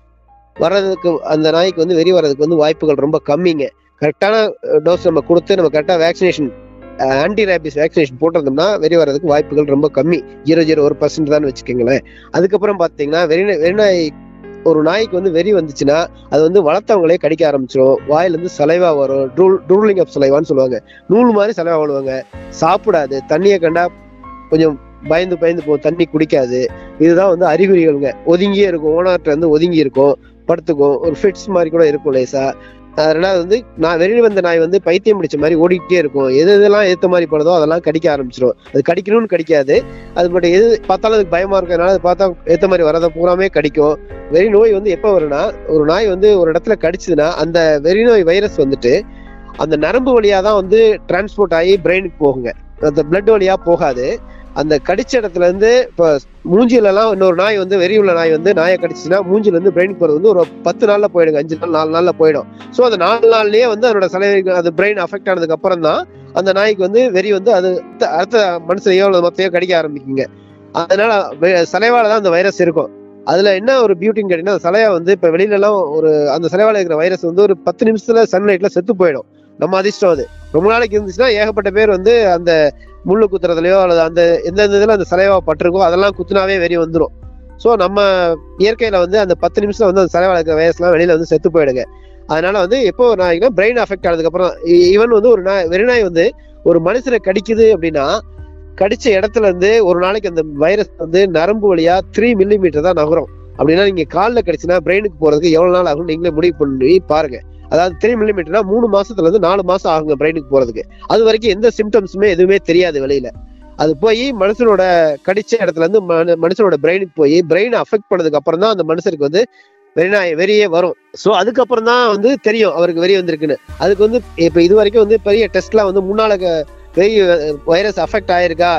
வர்றதுக்கு அந்த நாய்க்கு வந்து வெறி வர்றதுக்கு வந்து வாய்ப்புகள் ரொம்ப கம்மிங்க. கரெக்டான டோஸ் நம்ம கொடுத்து நம்ம கரெக்டா வேக்சினேஷன் ஆன்டி ரேபிஸ் வேக்சினேஷன் போட்டிருந்தோம்னா வெறி வர்றதுக்கு வாய்ப்புகள் ரொம்ப கம்மி, ஜீரோ ஜீரோ ஒரு பர்சன்ட் தான் வச்சுக்கோங்களேன். அதுக்கப்புறம் பாத்தீங்கன்னா வெறி வெறிநாய் ஒரு நாய்க்கு வந்து வெறி வந்துச்சுன்னா அது வந்து வளர்த்தவங்களே கடிக்க ஆரம்பிச்சிடும். வாயில இருந்து சலைவா வரும், ட்ரூலிங் ஆஃப் சலைவான்னு சொல்லுவாங்க. நூல் மாதிரி சலைவா விடுவாங்க. சாப்பிடாது, தண்ணியை கண்டா கொஞ்சம் பயந்து பயந்து போ, தண்ணி குடிக்காது. இதுதான் வந்து அறிகுறிகள்ங்க. ஒதுங்கியே இருக்கும், ஓனார்ட்ட இருந்து ஒதுங்கி இருக்கும், படுத்துக்கும், ஒரு ஃபிட்ஸ் மாதிரி கூட இருக்கும் லேசா. ரெண்டாவது வந்து நான் வெளியே வந்த நாய் வந்து பைத்தியம் பிடிச்ச மாதிரி ஓடிக்கிட்டே இருக்கும். எது எதெல்லாம் ஏத்த மாதிரி போனதோ அதெல்லாம் கடிக்க ஆரம்பிச்சிடும். அது கடிக்கணும்னு கடிக்காது, அது மட்டும் எது பார்த்தாலும் அதுக்கு பயமா இருக்கிறதுனால அது பார்த்தா ஏத்த மாதிரி வரதை பூராமே கடிக்கும். வெறி நோய் வந்து எப்ப வரும்னா, ஒரு நாய் வந்து ஒரு இடத்துல கடிச்சதுன்னா அந்த வெறி நோய் வைரஸ் வந்துட்டு அந்த நரம்பு வழியா தான் வந்து டிரான்ஸ்போர்ட் ஆகி பிரெயினுக்கு போகுங்க, அந்த பிளட் வழியா போகாது. அந்த கடிச்ச இடத்துல இருந்து இப்ப மூஞ்சில எல்லாம் இன்னொரு நாய் வந்து வெறி உள்ள நாய் வந்து நாயை கடிச்சுன்னா மூஞ்சில இருந்து பிரெயின் போறது வந்து ஒரு பத்து நாள்ல போயிடுங்க, அஞ்சு நாள் நாலு நாள்ல போயிடும். ஸோ அந்த நாலு நாள்லயே வந்து அதோட சலை அது பிரெயின் அஃபெக்ட் ஆனதுக்கு அப்புறம் தான் அந்த நாய்க்கு வந்து வெறி வந்து அது அடுத்த மனுஷனையோ அல்லது மத்தையோ கடிக்க ஆரம்பிக்குங்க. அதனால சலைவால தான் அந்த வைரஸ் இருக்கும். அதுல என்ன ஒரு பியூட்டின்னு கேட்டீங்கன்னா, சலையா வந்து இப்ப வெளியில எல்லாம் ஒரு அந்த சலைவால இருக்கிற வைரஸ் வந்து ஒரு பத்து நிமிஷத்துல சன்லைட்ல செத்து போயிடும். நம்ம அதிர்ஷ்டம் அது. ரொம்ப நாளைக்கு இருந்துச்சுன்னா ஏகப்பட்ட பேர் வந்து அந்த முள்ளு குத்துறதுலயோ அல்லது அந்த எந்தெந்த இதுல அந்த சலைவா பட்டிருக்கோ அதெல்லாம் குத்துனாவே வெறி வந்துடும். ஸோ நம்ம இயற்கையில வந்து அந்த பத்து நிமிஷத்துல வந்து அந்த சலைவா இருக்கிற வைரஸ் எல்லாம் வெளியில வந்து செத்து போயிடுங்க. அதனால வந்து எப்போ நாய்க்குன்னா பிரெயின் அஃபெக்ட் ஆனதுக்கு அப்புறம் ஈவன் வந்து ஒரு நாய் வெறிநாய் வந்து ஒரு மனுஷனை கடிக்குது அப்படின்னா கடிச்ச இடத்துல இருந்து ஒரு நாளைக்கு அந்த வைரஸ் வந்து நரம்பு வழியா த்ரீ மில்லி மீட்டர் தான் நகரும். அப்படின்னா நீங்க காலில் கடிச்சுன்னா பிரெயினுக்கு போறதுக்கு எவ்வளவு நாள் ஆகும் நீங்களே முடிவு பண்ணி பாருங்க. அதாவது த்ரீ மில்லி மீட்டர்னா மூணு மாசத்துல இருந்து நாலு மாசம் ஆகுங்க பிரெயினுக்கு போறதுக்கு. அது வரைக்கும் எந்த சிம்டம்ஸுமே எதுவுமே தெரியாது வெளியில. அது போய் மனுஷனோட கடிச்ச இடத்துல இருந்து மனுஷனோட பிரெயினுக்கு போய் பிரெயினை அஃபெக்ட் பண்ணதுக்கு அப்புறம் தான் அந்த மனுஷனுக்கு வந்து வெறிநாய் வெறியே வரும். ஸோ அதுக்கப்புறம் தான் வந்து தெரியும் அவருக்கு வெறி வந்திருக்குன்னு. அதுக்கு வந்து இப்ப இது வரைக்கும் வந்து பெரிய டெஸ்ட்லாம் வந்து முன்னால வெறி வைரஸ் அஃபெக்ட் ஆயிருக்கா,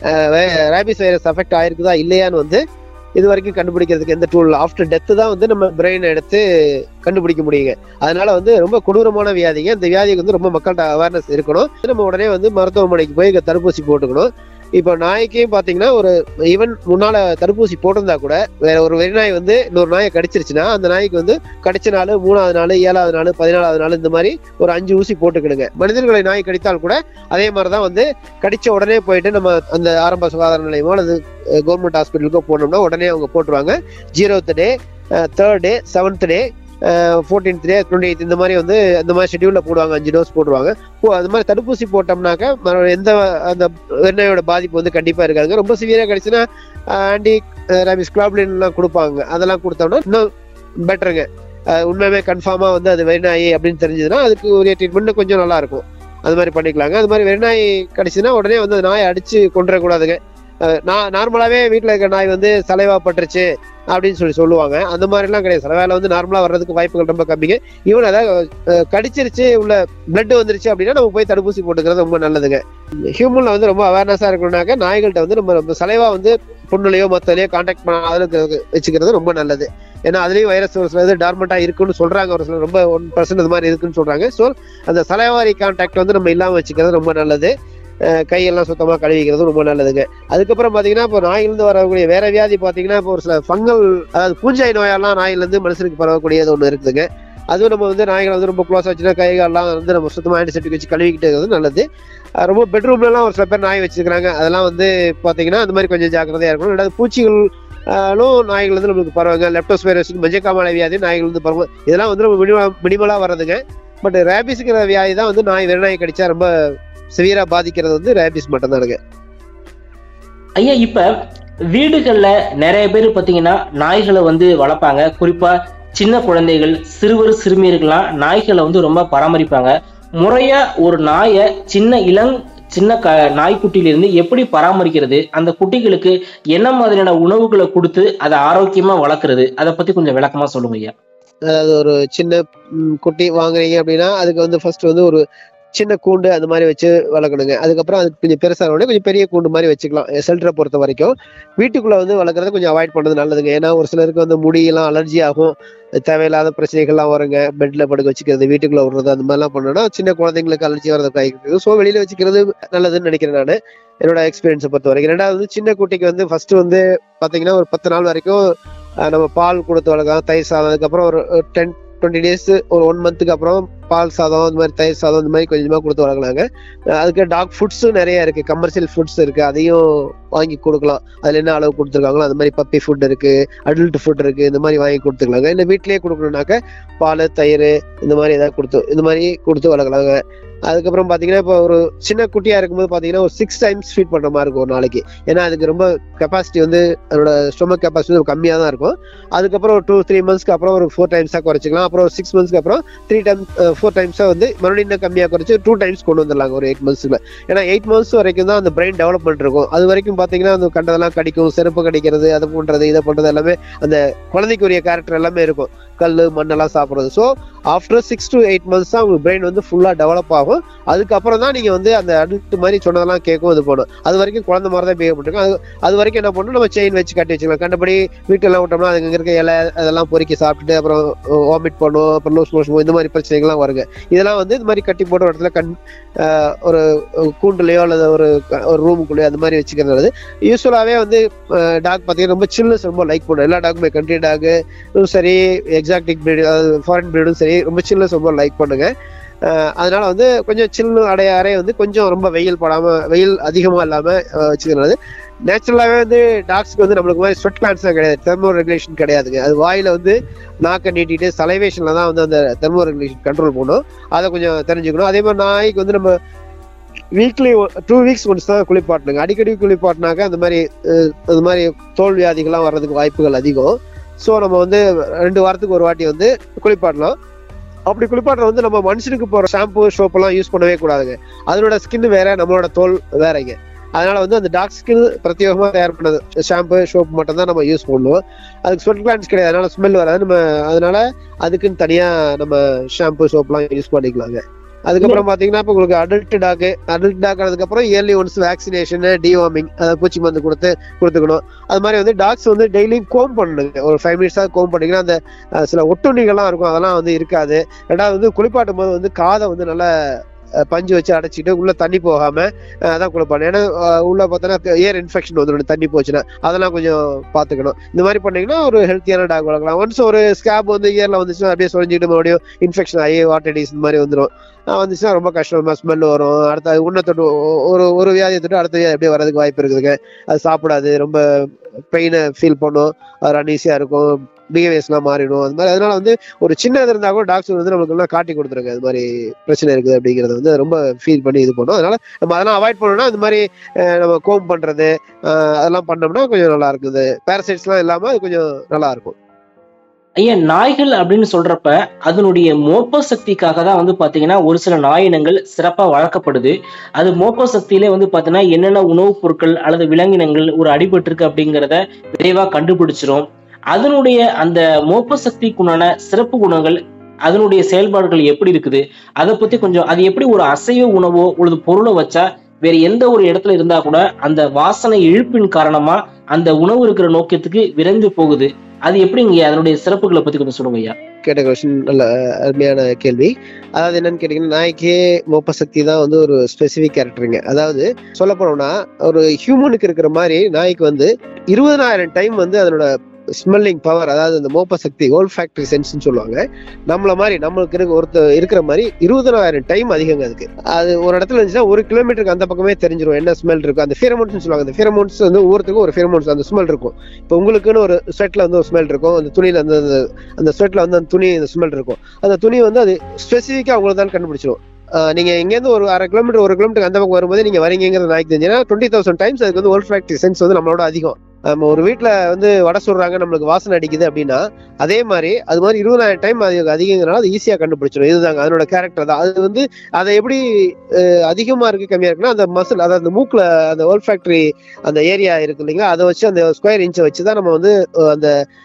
ரேபிஸ் வைரஸ் அஃபெக்ட் ஆயிருக்குதா இல்லையான்னு வந்து இது வரைக்கும் கண்டுபிடிக்கிறதுக்கு எந்த டூல் ஆஃப்டர் டெத்து தான் வந்து நம்ம பிரெயின் எடுத்து கண்டுபிடிக்க முடியுங்க. அதனால வந்து ரொம்ப கொடூரமான வியாதிங்க. இந்த வியாதிக்கு வந்து ரொம்ப மக்கள்கிட்ட அவேர்னஸ் இருக்கணும். நம்ம உடனே வந்து மருத்துவமனைக்கு போய் தடுப்பூசி போட்டுக்கணும். இப்போ நாய்க்கையும் பாத்தீங்கன்னா ஒரு ஈவன் முன்னால தடுப்பூசி போட்டிருந்தா கூட வேற ஒரு வெறிநாய் வந்து இன்னொரு நாயை கடிச்சிருச்சுன்னா அந்த நாய்க்கு வந்து கடிச்ச நாள் மூணாவது நாள் ஏழாவது நாள் பதினாலாவது நாள் இந்த மாதிரி ஒரு அஞ்சு ஊசி போட்டுக்கிடுங்க. மனிதர்களை நாய் கடித்தால் கூட அதே மாதிரிதான் வந்து கடிச்ச உடனே போயிட்டு நம்ம அந்த ஆரம்ப சுகாதார நிலையமோ அல்லது கவர்மெண்ட் ஹாஸ்பிட்டலுக்கோ போனோம்னா உடனே அவங்க போட்டுருவாங்க. Zeroth day, third day, seventh day, fourteenth day, twenty eighth இந்த மாதிரி வந்து அந்த மாதிரி ஷெட்யூல்ல போடுவாங்க. அஞ்சு டோஸ் போடுவாங்க. அது மாதிரி தடுப்பூசி போட்டோம்னாக்க எந்த அந்த வெறிநாயோட பாதிப்பு வந்து கண்டிப்பா இருக்காதுங்க. ரொம்ப சிவியரா கிடைச்சுன்னா ஆன்டி ரேபிஸ் குளோபுலின் எல்லாம் கொடுப்பாங்க. அதெல்லாம் கொடுத்தோம்னா இன்னும் பெட்டருங்க. உண்மையுமே கன்ஃபார்மா வந்து அது வெறிநாய் அப்படின்னு தெரிஞ்சதுன்னா அதுக்கு ஒரு ட்ரீட்மெண்ட் கொஞ்சம் நல்லா இருக்கும். அது மாதிரி பண்ணிக்கலாங்க. அது மாதிரி வெறிநாய் கடிச்சுன்னா உடனே வந்து அந்த நாயை அடிச்சு கொண்டுடக்கூடாதுங்க. நான் நார்மலாவே வீட்டுல இருக்கிற நாய் வந்து சலைவா பட்டுருச்சு அப்படின்னு சொல்லி சொல்லுவாங்க. அந்த மாதிரி எல்லாம் கிடையாது. சலைவால வந்து நார்மலா வர்றதுக்கு வாய்ப்புகள் ரொம்ப கம்மிங்க. ஈவன் அதாவது கடிச்சிருச்சு உள்ள பிளட் வந்துருச்சு அப்படின்னா நம்ம போய் தடுப்பூசி போட்டுக்கிறது ரொம்ப நல்லதுங்க. ஹியூமன்ல வந்து ரொம்ப அவேர்னஸா இருக்கணும்னாக்க நாய்கள்கிட்ட வந்து நம்ம நம்ம சலைவா வந்து புண்ணுலையோ மத்தலையோ கான்டாக்ட் பண்ணாத வச்சுக்கிறது ரொம்ப நல்லது. ஏன்னா அதுலயும் வைரஸ் ஒரு சில இது டார்மெண்டா இருக்குன்னு சொல்றாங்க, ஒரு சில ரொம்ப ஒன் பர்சன்ட் அது மாதிரி இருக்குன்னு சொல்றாங்க. ஸோ அந்த சலைவாரி கான்டாக்ட் வந்து நம்ம இல்லாம வச்சுக்கிறது ரொம்ப நல்லது. கையெல்லாம் சுத்தமா கழுவிக்கிறது ரொம்ப நல்லதுங்க. அதுக்கப்புறம் பாத்தீங்கன்னா இப்போ நாயிலிருந்து வரக்கூடிய வேற வியாதி பாத்தீங்கன்னா இப்போ ஒரு சில ஃபங்கல் அதாவது பூஞ்சாய் நோயெல்லாம் நாயிலிருந்து மனுஷனுக்கு பரவக்கூடியது ஒண்ணு இருக்குதுங்க. அதுவும் நம்ம வந்து நாய்களை வந்து ரொம்ப க்ளோஸா வச்சுன்னா கைகாலெல்லாம் வந்து நம்ம சுத்தமா ஆன்டிசெப்டிக் வச்சு கழுவிக்கிட்டு இருக்கிறது நல்லது. ரொம்ப பெட்ரூம்ல எல்லாம் ஒரு சில பேர் நாய் வச்சிருக்காங்க. அதெல்லாம் வந்து பாத்தீங்கன்னா அந்த மாதிரி கொஞ்சம் ஜாக்கிரதையா இருக்கணும். ரெண்டாவது பூச்சிகள் நாய்கள் வந்து நம்மளுக்கு பரவாங்க. லெப்டோஸ்பைரோசிஸ், மஞ்சக்காமலை வியாதி நாய்கள் வந்து பரவாங்க. இதெல்லாம் வந்து நம்ம மினிமலா மினிமலா வர்றதுங்க. பட் ரேபிஸ்ங்கிற வியாதி தான் வந்து நாய் வெறிநாய் கடிச்சா ரொம்ப சிவியரா பாதிக்கிறது வந்து ரேபிஸ் மட்டும் தானுங்க. ஐயா, இப்ப வீடுகள்ல நிறைய பேர் பாத்தீங்கன்னா நாய்களை வந்து வளர்ப்பாங்க. குறிப்பா சின்ன குழந்தைகள், சிறுவர் சிறுமியர்கள்லாம் நாய்களை வந்து ரொம்ப பராமரிப்பாங்க. முறையா ஒரு நாயை சின்ன இளம் சின்ன க நாய்க்குட்டியிலிருந்து எப்படி பராமரிக்கிறது, அந்த குட்டிகளுக்கு என்ன மாதிரியான உணவுகளை கொடுத்து அதை ஆரோக்கியமா வளர்க்கறது, அதை பத்தி கொஞ்சம் விளக்கமா சொல்லுங்க ஐயா. அதாவது ஒரு சின்ன ம், குட்டி வாங்குறீங்க அப்படின்னா அதுக்கு வந்து ஃபர்ஸ்ட் வந்து ஒரு சின்ன கூண்டு அந்த மாதிரி வச்சு வளர்க்கணுங்க. அதுக்கப்புறம் அது கொஞ்சம் பெருசான உடனே கொஞ்சம் பெரிய கூண்டு மாதிரி வச்சுக்கலாம். ஷெல்டரை பொறுத்த வரைக்கும் வீட்டுக்குள்ள வந்து வளர்க்குறத கொஞ்சம் அவாய்ட் பண்றது நல்லதுங்க. ஏன்னா ஒரு சிலருக்கு வந்து முடியெல்லாம் அலர்ஜி ஆகும், தேவையில்லாத பிரச்சனைகள்லாம் வருங்க. பெட்ல படுக்க வச்சுக்கிறது, வீட்டுக்குள்ள விடுறது, அந்த மாதிரிலாம் பண்ணோம்னா சின்ன குழந்தைங்களுக்கு அலர்ஜி வரது காய்க்கிறது. ஸோ வெளியில வச்சுக்கிறது நல்லதுன்னு நினைக்கிறேன் நான், என்னோட எக்ஸ்பீரியன்ஸை பொறுத்த வரைக்கும். ரெண்டாவது வந்து சின்ன குட்டிக்கு வந்து ஃபர்ஸ்ட் வந்து பாத்தீங்கன்னா ஒரு பத்து நாள் வரைக்கும் அஹ், நம்ம பால் கொடுத்து வளர்க்கலாம், தயிர் சாதம். அதுக்கப்புறம் ஒரு டென் டுவெண்ட்டி டேஸ் ஒரு ஒன் மந்த்துக்கு அப்புறம் பால் சாதம், இந்த மாதிரி தயிர் சாதம், இந்த மாதிரி கொஞ்சமா கொடுத்து வளர்க்கலாங்க. அஹ் அதுக்கு டாக் ஃபுட்ஸும் நிறைய இருக்கு, கமர்ஷியல் ஃபுட்ஸ் இருக்கு, அதையும் வாங்கி கொடுக்கலாம். அதுல என்ன அளவு கொடுத்துருக்காங்களோ அந்த மாதிரி பப்பி ஃபுட் இருக்கு, அடல்ட் ஃபுட் இருக்கு, இந்த மாதிரி வாங்கி கொடுத்துக்கலாங்க. இல்லை வீட்லயே கொடுக்கணும்னாக்க பால் தயிர் இந்த மாதிரி ஏதாவது கொடுத்து இந்த மாதிரி கொடுத்து வளர்க்கலாங்க. அதுக்கப்புறம் பாத்தீங்கன்னா இப்போ ஒரு சின்ன குட்டியா இருக்கும்போது பாத்தீங்கன்னா ஒரு சிக்ஸ் டைம்ஸ் ஃபீட் பண்ற மாதிரி இருக்கும் ஒரு நாளைக்கு. ஏன்னா அதுக்கு ரொம்ப கெப்பாசிட்டி வந்து அதோட ஸ்டொமக் கெப்பாசிட்டி வந்து கம்மியா தான் இருக்கும். அதுக்கப்புறம் ஒரு டூ த்ரீ மந்த்ஸ்க்கு அப்புறம் ஒரு ஃபோர் டைம்ஸா குறைச்சிக்கலாம். அப்புறம் ஒரு சிக்ஸ் மந்த்ஸ்க்கு அப்புறம் த்ரீ டைம் ஃபோர் டைம்ஸா வந்து மறுபடியும் இன்னும் கம்மியா குறைச்சு டூ டைம்ஸ் கொண்டு வந்துடலாங்க ஒரு எயிட் மந்த்ஸ்ல. ஏன்னா எயிட் மந்த்ஸ் வரைக்கும் தான் அந்த பிரெயின் டெவலப்மெண்ட் இருக்கும். அது வரைக்கும் பாத்தீங்கன்னா அந்த கண்டதெல்லாம் கடிக்கும், செருப்பு கடிக்கிறது, அதை பண்றது இதை பண்றது எல்லாமே அந்த குழந்தைக்குரிய கேரக்டர் எல்லாமே இருக்கும், கல் மண்ணெல்லாம் சாப்பிடுறது. So after six to eight months தான் உங்களுக்கு பிரெயின் வந்து ஃபுல்லா டெவலப் ஆகும். அதுக்கப்புறம் தான் நீங்க வந்து அந்த அடல்ட் மாதிரி சொன்னதெல்லாம் கேட்கும், இது பண்ணும். அது வரைக்கும் குழந்தை மாதிரி தான் பிஹேவ் பண்ணிருக்கோம். அது அது வரைக்கும் என்ன பண்ணணும், நம்ம செயின் வச்சு கட்டி வச்சுக்கலாம். கண்டபடி வீட்டெல்லாம் விட்டோம்னா அதுங்க இருக்க இலை அதெல்லாம் பொறுக்கி சாப்பிட்டுட்டு அப்புறம் வாமிட் பண்ணும், அப்புறம் லூஸ் மோஷன், இந்த மாதிரி பிரச்சனைகள்லாம் வருங்க. இதெல்லாம் வந்து இந்த மாதிரி கட்டி போட்ட ஒரு இடத்துல கண் ஆஹ் ஒரு கூண்டுலையோ அல்லது ஒரு ஒரு ரூமுக்குள்ளேயோ அந்த மாதிரி வச்சுக்கிறது. யூஸ்வலாவே வந்து டாக் பார்த்தீங்கன்னா ரொம்ப சில்னஸ் ரொம்ப லைக் பண்ணும். எல்லா டாக்குமே கண்ட்ரி டாக் சரி, எக்ஸாக்டிக் பிரீடு அதாவது ஃபாரின் பிரீடும் சரி, ரொம்ப சில்னஸ் ரொம்ப லைக் பண்ணுங்க. அஹ் அதனால வந்து கொஞ்சம் சில்லு அடைய அறைய வந்து கொஞ்சம் ரொம்ப வெயில் படாம, வெயில் அதிகமா இல்லாம வச்சுக்கிறது. நேச்சுரலாவே வந்து டாக்ஸ்க்கு வந்து நம்மளுக்கு மாதிரி ஸ்வெட் கிளான்ஸ் கிடையாது, தெர்மோ ரெகுலேஷன் கிடையாதுங்க. அது வாயில வந்து நாக்கை நீட்டிட்டு சலைவேஷன்ல தான் வந்து அந்த தெர்மோ ரெகுலேஷன் கண்ட்ரோல் பண்ணும். அதை கொஞ்சம் தெரிஞ்சுக்கணும். அதே மாதிரி நாய்க்கு வந்து நம்ம வீக்லி டூ வீக்ஸ் ஒன்ஸ் தான் குளிப்பாட்டணுங்க. அடிக்கடி குளிப்பாட்டினாக்க அந்த மாதிரி அந்த மாதிரி தோல் வியாதிகள்லாம் வர்றதுக்கு வாய்ப்புகள் அதிகம். ஸோ நம்ம வந்து ரெண்டு வாரத்துக்கு ஒரு வாட்டி வந்து குளிப்பாட்டலாம். அப்படி குளிப்பாட்டுற வந்து நம்ம மனுஷனுக்கு போற ஷாம்பு சோப் எல்லாம் யூஸ் பண்ணவே கூடாதுங்க. அதனோட ஸ்கின் வேற, நம்மளோட தோல் வேறங்க. அதனால வந்து அந்த டாக் ஸ்கின் பிரத்யேகமா தயார் பண்ணது ஷாம்பு சோப் மட்டும் தான் நம்ம யூஸ் பண்ணுவோம். அதுக்கு ஸ்வெட் கிளான்ஸ் கிடையாது, அதனால ஸ்மெல் வராது. நம்ம அதனால அதுக்குன்னு தனியா நம்ம ஷாம்பு சோப் எல்லாம் யூஸ் பண்ணிக்கலாங்க. அதுக்கப்புறம் பாத்தீங்கன்னா இப்போ உங்களுக்கு அடல்ட் டாக் அடல்ட் டாக் ஆனதுக்கு அப்புறம் இயர்லி ஒன்ஸ் வேக்சினேஷன், டிவார்மிங், அதை பூச்சி மருந்து கொடுத்து கொடுத்துக்கணும். அது மாதிரி வந்து டாக்ஸ் வந்து டெய்லி கோம் பண்ணுங்க. ஒரு ஃபைவ் மினிட்ஸா கோம் பண்ணீங்கன்னா அந்த சில ஒட்டுண்ணிகள்லாம் இருக்கும், அதெல்லாம் வந்து இருக்காது. ரெண்டாவது வந்து குளிப்பாட்டும் போது வந்து காதை வந்து நல்லா பஞ்சு வச்சு அடைச்சிட்டு உள்ள தண்ணி போகாம அதான் குளிப்பாடு. ஏன்னா உள்ள பார்த்தோன்னா ஏர் இன்ஃபெக்ஷன் வந்துடும் தண்ணி போச்சுன்னா, அதெல்லாம் கொஞ்சம் பாத்துக்கணும். இந்த மாதிரி பண்ணீங்கன்னா ஒரு ஹெல்த்தியான டாக் வளர்க்கலாம். ஒன்ஸ் ஒரு ஸ்கேப் வந்து இயர்ல வந்துச்சுன்னா அப்படியே சொல்லிட்டு மறுபடியும் இன்ஃபெக்ஷன் ஆகி வாட்டடிஸ் இந்த மாதிரி வந்துடும். வந்துச்சுன்னா ரொம்ப கஷ்டமா ஸ்மெல் வரும். அடுத்த உன்னத்தொட்டு ஒரு ஒரு வியாதியை தொட்டு அடுத்த வியாதி அப்படியே வரதுக்கு வாய்ப்பு இருக்குதுங்க. அது சாப்பிடாது, ரொம்ப பெயினை ஃபீல் பண்ணும், அது அன்ஈஸியா இருக்கும், பிஹேவியர்ஸ்லாம் மாறிடும். அது மாதிரி அதனால வந்து ஒரு சின்ன இது இருந்தால் கூட டாக்டர் வந்து நம்மளுக்கு எல்லாம் காட்டி கொடுத்துருங்க, அது மாதிரி பிரச்சனை இருக்குது அப்படிங்கிறத வந்து ரொம்ப ஃபீல் பண்ணி இது பண்ணும். அதனால நம்ம அதெல்லாம் அவாய்ட் பண்ணோம்னா இந்த மாதிரி நம்ம கோம் பண்றது அதெல்லாம் பண்ணோம்னா கொஞ்சம் நல்லா இருக்குது. பேரசைட்ஸ்லாம் இல்லாம அது கொஞ்சம் நல்லா இருக்கும். ஐயா, நாய்கள் அப்படின்னு சொல்றப்ப அதனுடைய மோப்ப சக்திக்காக தான் வந்து பாத்தீங்கன்னா ஒரு சில நாய் இனங்கள் சிறப்பா வளர்க்கப்படுது. அது மோப்ப சக்தியிலே வந்து பாத்தீங்கன்னா என்னென்ன உணவுப் பொருட்கள் அல்லது விலங்கினங்கள் ஒரு அடிபட்டு இருக்கு அப்படிங்கிறத விரைவா கண்டுபிடிச்சிரும். அதனுடைய அந்த மோப்ப சக்திக்குண்டான சிறப்பு குணங்கள், அதனுடைய செயல்பாடுகள் எப்படி இருக்குது, அதை பத்தி கொஞ்சம், அது எப்படி ஒரு அசைவ உணவோ ஒரு பொருளை வச்சா வேற எந்த ஒரு இடத்துல இருந்தா கூட அந்த வாசனை இழுப்பின் காரணமா அந்த உணவு இருக்கிற நோக்கத்துக்கு விரைந்து போகுது, அது எப்படிங்க? அதனுடைய சிறப்புகளை பத்தி கொஞ்சம் சொல்லுங்க ஐயா. கேட்ட கொஸ்டின் நல்ல அருமையான கேள்வி. அதாவது என்னன்னு கேட்டீங்கன்னா, நாய்க்கே மோப்ப சக்தி தான் வந்து ஒரு ஸ்பெசிபிக் கேரக்டருங்க. அதாவது சொல்ல போனோம்னா ஒரு ஹியூமனுக்கு இருக்கிற மாதிரி நாய்க்கு வந்து இருபதனாயிரம் டைம் வந்து அதனோட ஸ்மெல்லிங் பவர், அதாவது அந்த மோப்ப சக்தி, ஓல்ஃபாக்டரி சென்ஸ்ன்னு சொல்லுவாங்க. நம்மள மாதிரி நம்மளுக்கு இருக்க ஒருத்தர் இருக்கிற மாதிரி இருபதனாயிரம் டைம் அதிகங்க அதுக்கு. அது ஒரு இடத்துல இருந்துச்சுன்னா ஒரு கிலோமீட்டருக்கு அந்த பக்கமே தெரிஞ்சிடும் என்ன ஸ்மெல் இருக்கும். அந்த ஃபிரமோன்ஸ் சொல்லுவாங்க. அந்த ஃபிரமோன்ஸ் வந்து ஒவ்வொருத்துக்கும் ஒரு ஃபிரமோன்ஸ் அந்த ஸ்மெல் இருக்கும். இப்போ உங்களுக்குன்னு ஒரு ஸ்வெட்ல வந்து ஒரு ஸ்மெல் இருக்கும், அந்த துணியில அந்த அந்த ஸ்வெட்ல வந்து அந்த துணி அந்த ஸ்மெல் இருக்கும். அந்த துணி வந்து அது ஸ்பெசிஃபிக்கா உங்களுக்கு தான் கண்டுபிடிச்சிடும். நீங்க இங்கேருந்து ஒரு அரை கிலோமீட்டர் ஒரு கிலோமீட்டர் அந்த பக்கம் வரும்போது நீங்க வரீங்கிறது நாய்க்கு தெரிஞ்சுன்னா டுவெண்ட்டி தௌசண்ட் டைம்ஸ் அதுக்கு வந்து ஓல்ஃபாக்டரி சென்ஸ் வந்து நம்மளோட அதிகம். நம்ம ஒரு வீட்டுல வந்து வடை சுடுறாங்க, நம்மளுக்கு வாசனை அடிக்குது அப்படின்னா அதே மாதிரி அது மாதிரி இருபதாயிரம் டைம் அது அதிகங்கிறனால அது ஈஸியா கண்டுபிடிச்சிடும். இதுதாங்க அதனோட கேரக்டர் தான். அது வந்து அதை எப்படி அதிகமா இருக்கு கம்மியா இருக்குன்னா அந்த மசில், அதாவது அந்த மூக்குல அந்த ஓல் ஃபேக்டரி அந்த ஏரியா இருக்கு இல்லைங்களா, அதை வச்சு அந்த ஸ்கொயர் இன்ச்சை வச்சுதான் நம்ம வந்து அந்த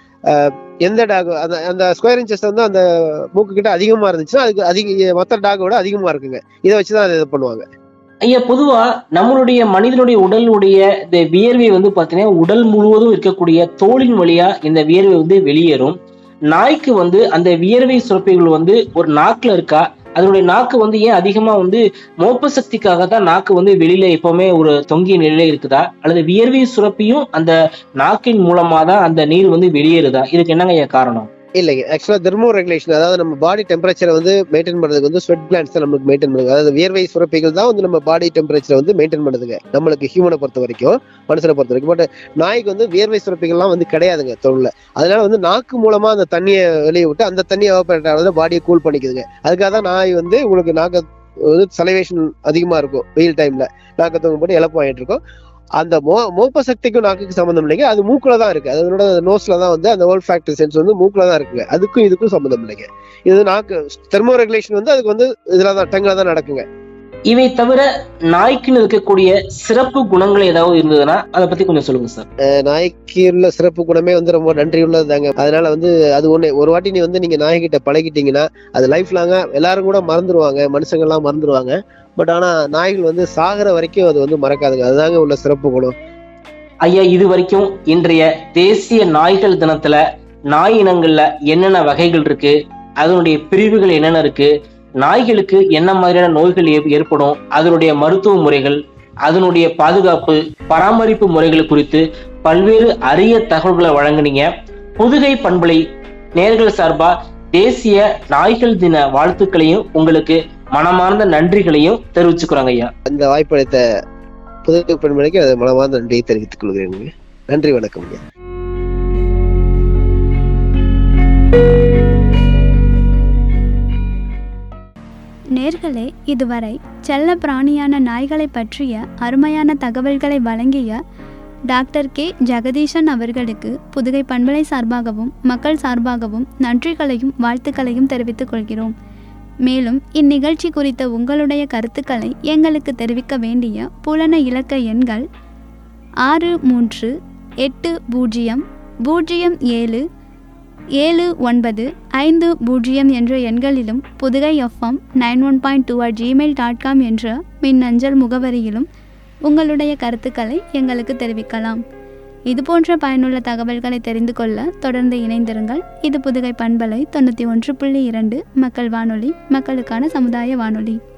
எந்த டாக் அந்த அந்த ஸ்கொயர் இன்ச்சஸ் வந்து அந்த மூக்கு கிட்ட அதிகமா இருந்துச்சுன்னா அதுக்கு அதிக மற்ற டாகோட அதிகமா இருக்குங்க. இதை வச்சுதான் அதை இது பண்ணுவாங்க. ஐயா, பொதுவா நம்மளுடைய மனிதனுடைய உடலுடைய இந்த வியர்வை வந்து பாத்தீங்கன்னா உடல் முழுவதும் இருக்கக்கூடிய தோலின் வழியா இந்த வியர்வை வந்து வெளியேறும். நாய்க்கு வந்து அந்த வியர்வை சுரப்பிகள் வந்து ஒரு நாக்குல இருக்கா? அதனுடைய நாக்கு வந்து ஏன் அதிகமா வந்து மோப்ப சக்திக்காக தான் நாக்கு வந்து வெளியில எப்பவுமே ஒரு தொங்கிய நிலையில இருக்குதா, அல்லது வியர்வை சுரப்பியும் அந்த நாக்கின் மூலமா தான் அந்த நீர் வந்து வெளியேறுதா? இதுக்கு என்னங்க ஐயா காரணம்? இல்லைங்க, ஆக்சுவலா தெர்மோ ரெகுலேஷன், அதாவது நம்ம பாடி டெம்பரேச்சரை வந்து மெயின்டைன் பண்றதுக்கு வந்து ஸ்வெட் கிளாண்ட்ஸ் தான் நம்மளுக்கு மெயின்டைன் பண்ணுங்க. அதாவது வியர்வை சுரப்பிகள் தான் வந்து நம்ம பாடி டெம்பரேச்சரை வந்து மெயின்டைன் பண்ணுதுங்க நம்மளுக்கு, ஹியூமனை பொறுத்த வரைக்கும், மனுஷனை பொறுத்த வரைக்கும். பட் நாய்க்கு வந்து வியர்வை சுரப்பிகள்லாம் வந்து கிடையாதுங்க தோல்ல. அதனால வந்து நாக்கு மூலமா அந்த தண்ணியை வெளியே விட்டு அந்த தண்ணியை எவாபரேட் ஆகுது, பாடியை கூல் பண்ணிக்குதுங்க. அதுக்காக தான் நாய் வந்து உங்களுக்கு நாக்க வந்து சலைவேஷன் அதிகமா இருக்கும் வெயில் டைம்ல, நாக்க தூங்க போட்டு இழப்பு ஆகிட்டு இருக்கும். அந்த மோ மோப்ப சக்திக்கும் நாக்குக்கு சம்பந்தம் இல்லைங்க, அது மூக்குல தான் இருக்கு. அதனோட நோஸ்ல தான் வந்து அந்த ஓல் ஃபேக்டரி சென்ஸ் வந்து மூக்குல தான் இருக்குங்க. அதுக்கும் இதுக்கும் சம்பந்தம் இல்லைங்க. இது நாக்கு தெர்மோ ரெகுலேஷன் வந்து அதுக்கு வந்து இதுலதான் டங்ல தான் நடக்குங்க. இவை தவிர நாய்க்குன்னு இருக்கக்கூடிய சிறப்பு குணங்கள் ஏதாவது இருந்ததுன்னா அதை பத்தி கொஞ்சம் சொல்லுங்க சார். நாய்க்கு உள்ள சிறப்பு குணமே வந்து ரொம்ப நன்றி உள்ளது தாங்க. அதனால வந்து அது ஒண்ணு, ஒரு வாட்டி நீ வந்து நீங்க நாய்கிட்ட பழகிட்டீங்கன்னா அது லைஃப் லாங்கா எல்லாரும் கூட மறந்துடுவாங்க, மனுஷங்க எல்லாம் மறந்துடுவாங்க. பட் ஆனா நாய்கள் வந்து சாகிற வரைக்கும் அது வந்து மறக்காதுங்க. அதுதாங்க உள்ள சிறப்பு குணம். ஐயா, இது வரைக்கும் இன்றைய தேசிய நாய்கள் தினத்துல நாய் இனங்கள்ல என்னென்ன வகைகள் இருக்கு, அதனுடைய பிரிவுகள் என்னென்ன இருக்கு, நாய்களுக்கு என்ன மாதிரியான நோய்கள் ஏற்படும், அதனுடைய மருத்துவ முறைகள், அதனுடைய பாதுகாப்பு பராமரிப்பு முறைகள் குறித்து பல்வேறு அரிய தகவல்களை வழங்குனீங்க. புதுகை பண்பலை நேயர்கள் சார்பா தேசிய நாய்கள் தின வாழ்த்துக்களையும் உங்களுக்கு மனமார்ந்த நன்றிகளையும் தெரிவிச்சுக்கிறாங்க ஐயா. இந்த வாய்ப்பளித்த புதுகை பண்பலைக்கு அது மனமார்ந்த நன்றியை தெரிவித்துக் கொள்கிறேன். நன்றி, வணக்கம் ஐயா. நேர்களே, இதுவரை செல்ல பிராணியான நாய்களை பற்றிய அருமையான தகவல்களை வழங்கிய டாக்டர் கே ஜெகதீசன் அவர்களுக்கு புதுகை பண்பலை சார்பாகவும் மக்கள் சார்பாகவும் நன்றிகளையும் வாழ்த்துக்களையும் தெரிவித்துக் கொள்கிறோம். மேலும் இந்நிகழ்ச்சி குறித்த உங்களுடைய கருத்துக்களை எங்களுக்கு தெரிவிக்க வேண்டிய புலன இலக்க எண்கள் ஆறு மூன்று எட்டு பூஜ்ஜியம் பூஜ்ஜியம் ஏழு ஏழு ஒன்பது ஐந்து பூஜ்ஜியம் என்ற எண்களிலும் Pudugai FM nine one point two at Gmail dot com என்ற மின்னஞ்சல் முகவரியிலும் உங்களுடைய கருத்துக்களை எங்களுக்கு தெரிவிக்கலாம். இதுபோன்ற பயனுள்ள தகவல்களை தெரிந்து கொள்ள தொடர்ந்து இணைந்திருங்கள். இது புதுகை பண்பலை தொண்ணூற்றி ஒன்று புள்ளி இரண்டு மக்கள் வானொலி, மக்களுக்கான சமுதாய வானொலி.